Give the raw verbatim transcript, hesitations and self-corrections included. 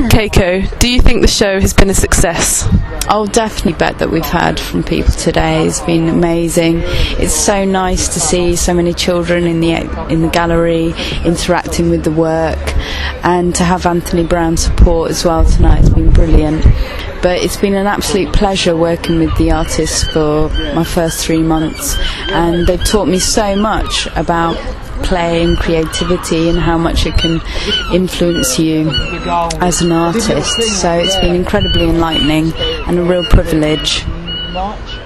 Keiko, do you think the show has been a success? I'll definitely bet that we've heard from people today. It's been amazing. It's so nice to see so many children in the in the gallery interacting with the work, and to have Anthony Brown support as well tonight. It's been brilliant. But it's been an absolute pleasure working with the artists for my first three months, and they've taught me so much about play and creativity and how much it can influence you as an artist. So it's been incredibly enlightening and a real privilege.